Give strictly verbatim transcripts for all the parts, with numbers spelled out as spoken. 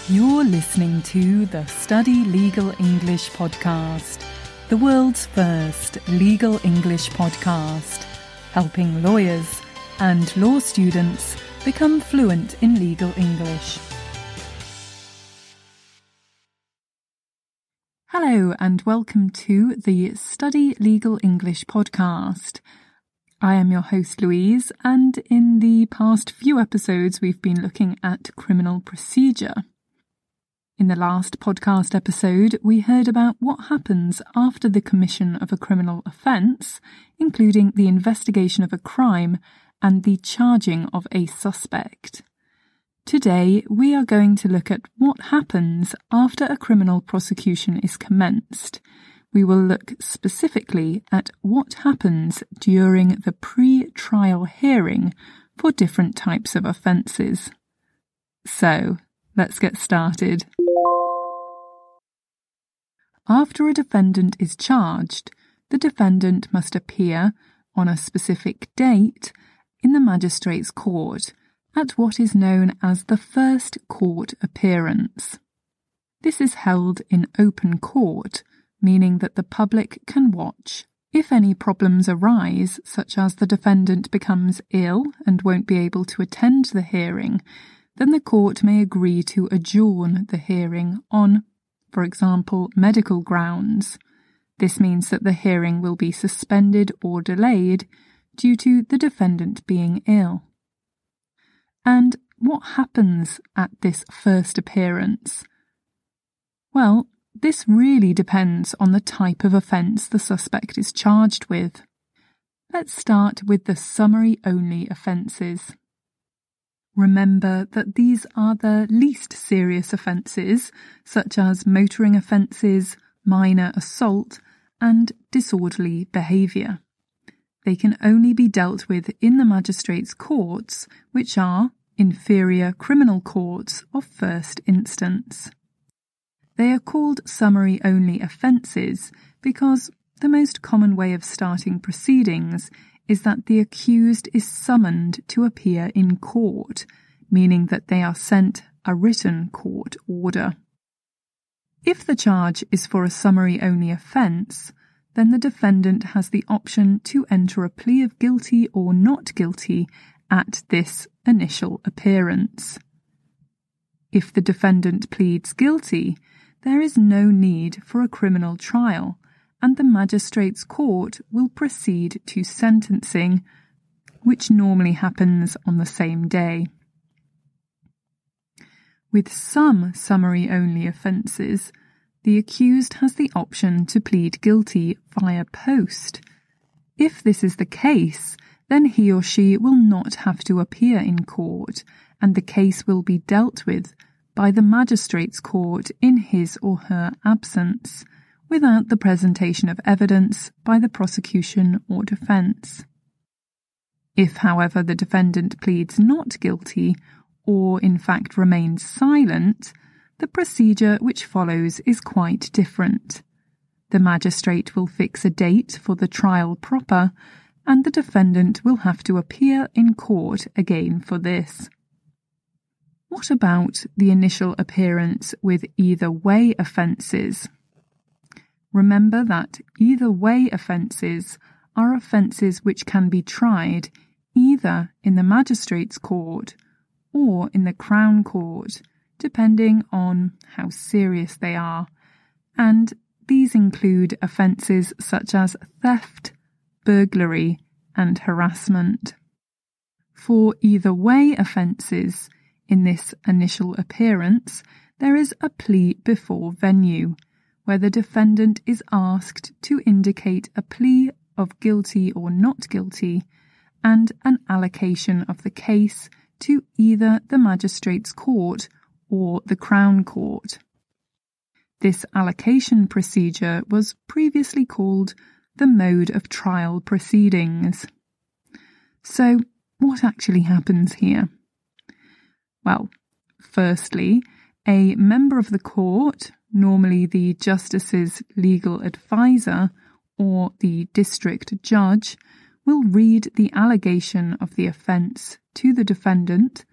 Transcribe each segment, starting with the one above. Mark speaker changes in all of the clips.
Speaker 1: You're listening to the Study Legal English podcast, the world's first legal English podcast, helping lawyers and law students become fluent in legal English. Hello and welcome to the Study Legal English podcast. I am your host Louise, and in the past few episodes we've been looking at criminal procedure. In the last podcast episode, we heard about what happens after the commission of a criminal offence, including the investigation of a crime and the charging of a suspect. Today, we are going to look at what happens after a criminal prosecution is commenced. We will look specifically at what happens during the pre-trial hearing for different types of offences. So, let's get started. After a defendant is charged, the defendant must appear on a specific date in the magistrate's court at what is known as the first court appearance. This is held in open court, meaning that the public can watch. If any problems arise, such as the defendant becomes ill and won't be able to attend the hearing, then the court may agree to adjourn the hearing on, for example, medical grounds. This means that the hearing will be suspended or delayed due to the defendant being ill. And what happens at this first appearance? Well, this really depends on the type of offence the suspect is charged with. Let's start with the summary-only offences. Remember that these are the least serious offences, such as motoring offences, minor assault, and disorderly behaviour. They can only be dealt with in the magistrate's courts, which are inferior criminal courts of first instance. They are called summary-only offences because the most common way of starting proceedings is that the accused is summoned to appear in court, meaning that they are sent a written court order. If the charge is for a summary-only offence, then the defendant has the option to enter a plea of guilty or not guilty at this initial appearance. If the defendant pleads guilty, there is no need for a criminal trial, and the magistrate's court will proceed to sentencing, which normally happens on the same day. With some summary-only offences, the accused has the option to plead guilty via post. If this is the case, then he or she will not have to appear in court, and the case will be dealt with by the magistrate's court in his or her absence, without the presentation of evidence by the prosecution or defence. If, however, the defendant pleads not guilty, or in fact remains silent, the procedure which follows is quite different. The magistrate will fix a date for the trial proper, and the defendant will have to appear in court again for this. What about the initial appearance with either way offences? Remember that either way offences are offences which can be tried either in the magistrate's court or in the Crown Court, depending on how serious they are, and these include offences such as theft, burglary, and harassment. For either way offences, in this initial appearance, there is a plea before venue, where the defendant is asked to indicate a plea of guilty or not guilty, and an allocation of the case to either the magistrate's court or the Crown Court. This allocation procedure was previously called the mode of trial proceedings. So, what actually happens here? Well, firstly, a member of the court, normally the justice's legal advisor or the district judge, will read the allegation of the offence to the defendant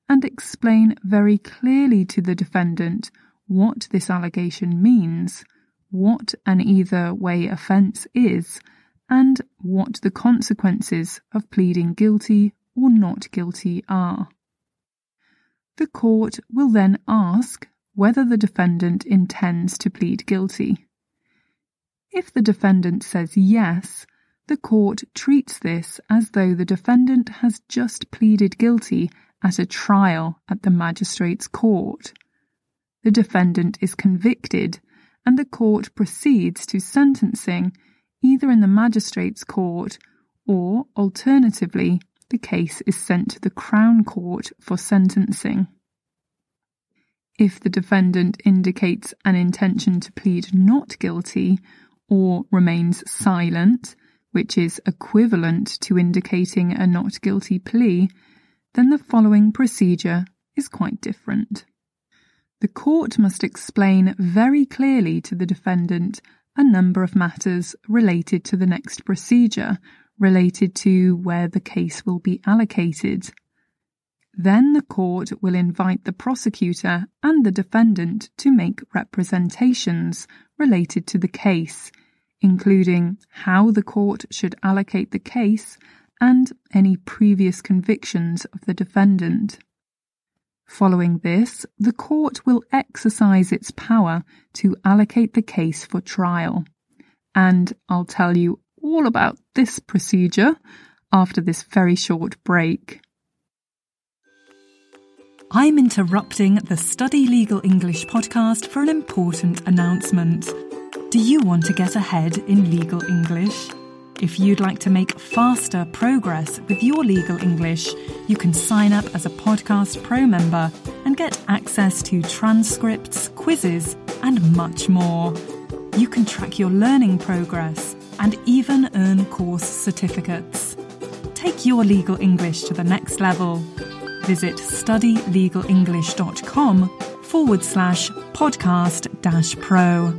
Speaker 1: and explain very clearly to the defendant what this allegation means, what an either way offence is, and what the consequences of pleading guilty or not guilty are. The court will then ask whether the defendant intends to plead guilty. If the defendant says yes, the court treats this as though the defendant has just pleaded guilty at a trial at the magistrate's court. The defendant is convicted, and the court proceeds to sentencing either in the magistrate's court or, alternatively, the case is sent to the Crown Court for sentencing. If the defendant indicates an intention to plead not guilty or remains silent, which is equivalent to indicating a not guilty plea, then the following procedure is quite different. The court must explain very clearly to the defendant a number of matters related to the next procedure, related to where the case will be allocated. Then the court will invite the prosecutor and the defendant to make representations related to the case, including how the court should allocate the case and any previous convictions of the defendant. Following this, the court will exercise its power to allocate the case for trial. And I'll tell you all about this procedure after this very short break. I'm interrupting the Study Legal English podcast for an important announcement. Do you want to get ahead in legal English? If you'd like to make faster progress with your legal English, you can sign up as a Podcast Pro member and get access to transcripts, quizzes, and much more. You can track your learning progress and even earn course certificates. Take your legal English to the next level. Visit studylegalenglish.com forward slash podcast dash pro.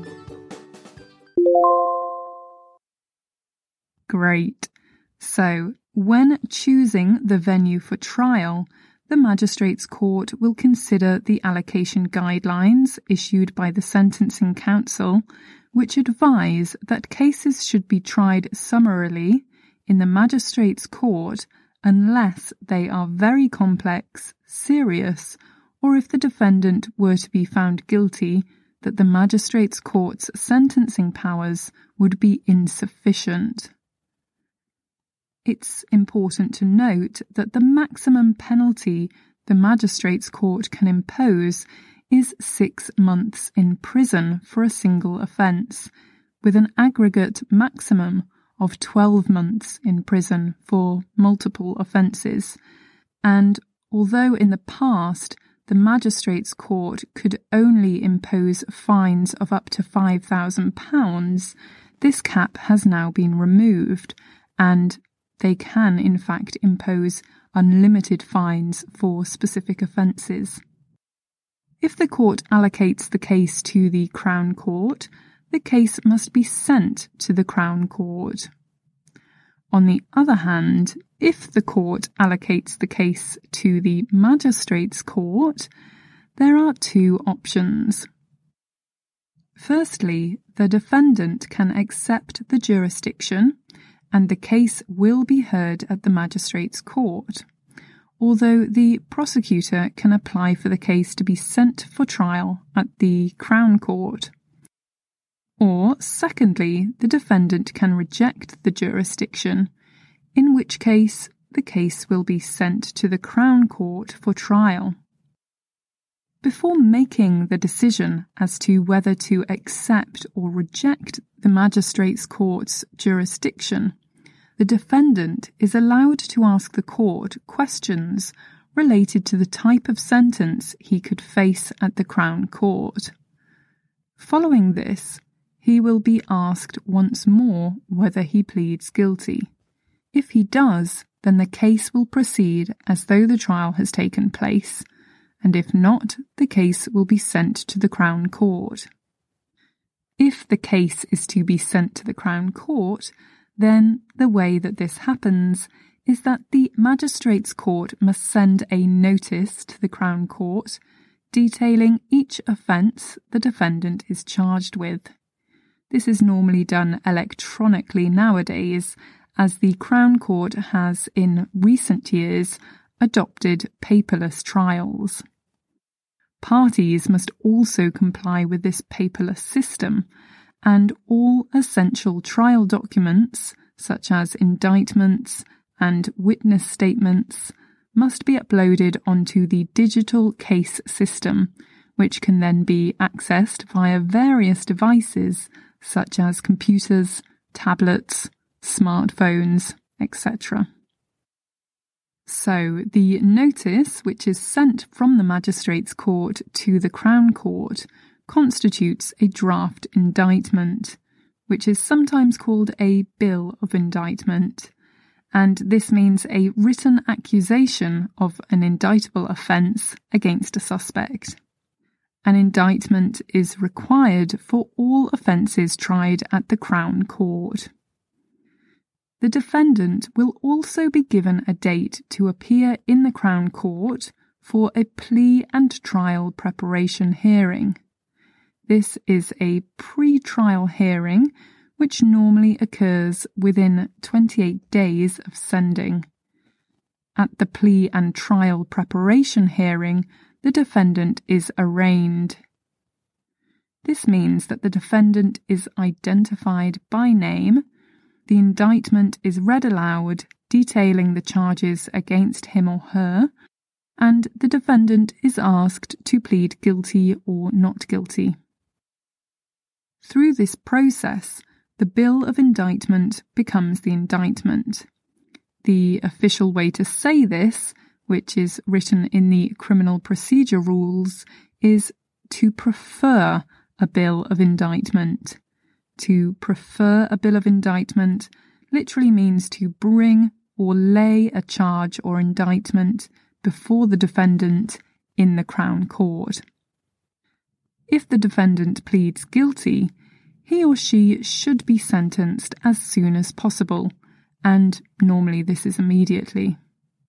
Speaker 1: Great. So, when choosing the venue for trial, the Magistrates' Court will consider the allocation guidelines issued by the Sentencing Council, which advise that cases should be tried summarily in the Magistrates' Court unless they are very complex, serious, or if the defendant were to be found guilty, that the Magistrates' Court's sentencing powers would be insufficient. It's important to note that the maximum penalty the Magistrates' Court can impose is six months in prison for a single offence, with an aggregate maximum of twelve months in prison for multiple offences. And although in the past the Magistrates' Court could only impose fines of up to five thousand pounds, this cap has now been removed, and they can in fact impose unlimited fines for specific offences. If the court allocates the case to the Crown Court, the case must be sent to the Crown Court. On the other hand, if the court allocates the case to the Magistrates' Court, there are two options. Firstly, the defendant can accept the jurisdiction, and the case will be heard at the Magistrates' Court, although the prosecutor can apply for the case to be sent for trial at the Crown Court. Or, secondly, the defendant can reject the jurisdiction, in which case the case will be sent to the Crown Court for trial. Before making the decision as to whether to accept or reject the Magistrates' Court's jurisdiction, the defendant is allowed to ask the court questions related to the type of sentence he could face at the Crown Court. Following this, he will be asked once more whether he pleads guilty. If he does, then the case will proceed as though the trial has taken place, and if not, the case will be sent to the Crown Court. If the case is to be sent to the Crown Court, then the way that this happens is that the Magistrates' Court must send a notice to the Crown Court detailing each offence the defendant is charged with. This is normally done electronically nowadays, as the Crown Court has in recent years adopted paperless trials. Parties must also comply with this paperless system, and all essential trial documents, such as indictments and witness statements, must be uploaded onto the digital case system, which can then be accessed via various devices such as computers, tablets, smartphones, et cetera. So the notice, which is sent from the Magistrates' Court to the Crown Court, constitutes a draft indictment, which is sometimes called a bill of indictment, and this means a written accusation of an indictable offence against a suspect. An indictment is required for all offences tried at the Crown Court. The defendant will also be given a date to appear in the Crown Court for a plea and trial preparation hearing. This is a pre-trial hearing which normally occurs within twenty-eight days of sending. At the plea and trial preparation hearing, the defendant is arraigned. This means that the defendant is identified by name, the indictment is read aloud, detailing the charges against him or her, and the defendant is asked to plead guilty or not guilty. Through this process, the bill of indictment becomes the indictment. The official way to say this, which is written in the criminal procedure rules, is to prefer a bill of indictment. To prefer a bill of indictment literally means to bring or lay a charge or indictment before the defendant in the Crown Court. If the defendant pleads guilty, he or she should be sentenced as soon as possible, and normally this is immediately.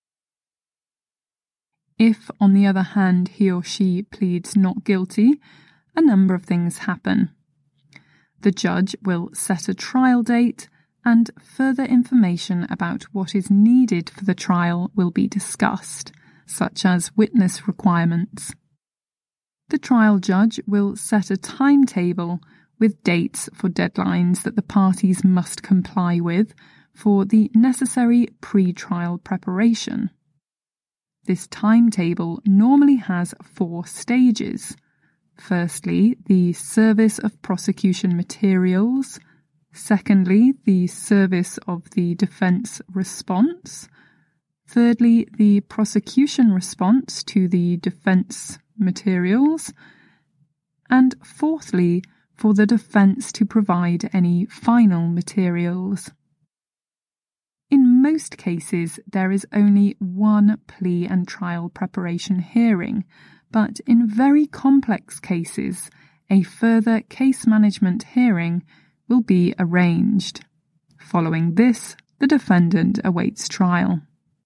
Speaker 1: If, on the other hand, he or she pleads not guilty, a number of things happen. The judge will set a trial date, and further information about what is needed for the trial will be discussed, such as witness requirements. The trial judge will set a timetable with dates for deadlines that the parties must comply with for the necessary pre-trial preparation. This timetable normally has four stages. Firstly, the service of prosecution materials. Secondly, the service of the defence response. Thirdly, the prosecution response to the defence materials. And fourthly, for the defence to provide any final materials. In most cases, there is only one plea and trial preparation hearing, but in very complex cases, a further case management hearing will be arranged. Following this, the defendant awaits trial.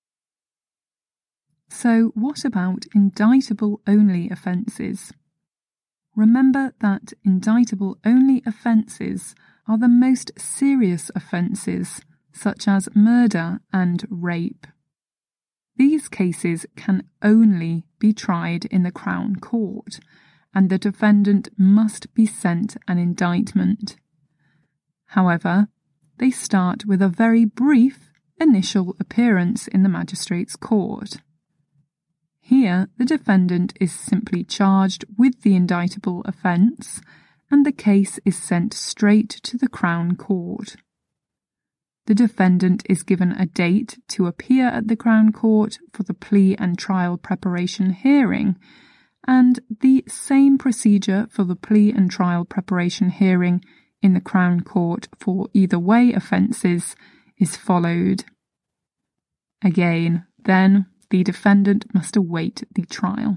Speaker 1: So, what about indictable-only offences? Remember that indictable-only offences are the most serious offences, such as murder and rape. These cases can only be tried in the Crown Court, and the defendant must be sent an indictment. However, they start with a very brief initial appearance in the Magistrates' Court. Here, the defendant is simply charged with the indictable offence, and the case is sent straight to the Crown Court. The defendant is given a date to appear at the Crown Court for the plea and trial preparation hearing, and the same procedure for the plea and trial preparation hearing in the Crown Court for either way offences is followed. Again, then, the defendant must await the trial.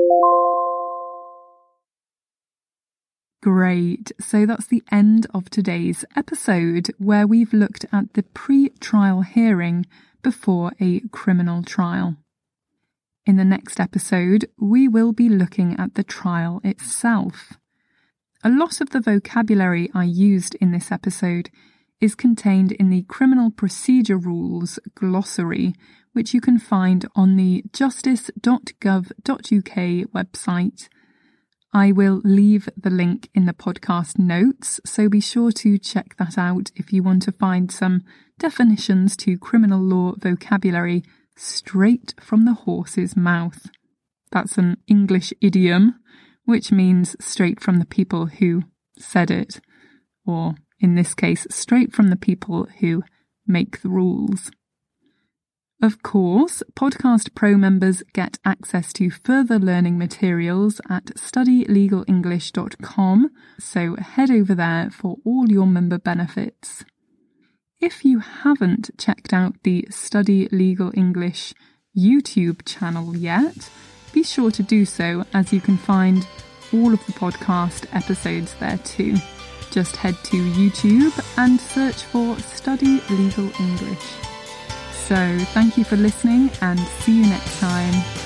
Speaker 1: Great, so that's the end of today's episode, where we've looked at the pre-trial hearing before a criminal trial. In the next episode, we will be looking at the trial itself. A lot of the vocabulary I used in this episode is contained in the Criminal Procedure Rules glossary, which you can find on the justice dot gov dot U K website. I will leave the link in the podcast notes, so be sure to check that out if you want to find some definitions to criminal law vocabulary straight from the horse's mouth. That's an English idiom, which means straight from the people who said it, or in this case, straight from the people who make the rules. Of course, Podcast Pro members get access to further learning materials at study legal english dot com, so head over there for all your member benefits. If you haven't checked out the Study Legal English YouTube channel yet, be sure to do so, as you can find all of the podcast episodes there too. Just head to YouTube and search for Study Legal English. So thank you for listening and see you next time.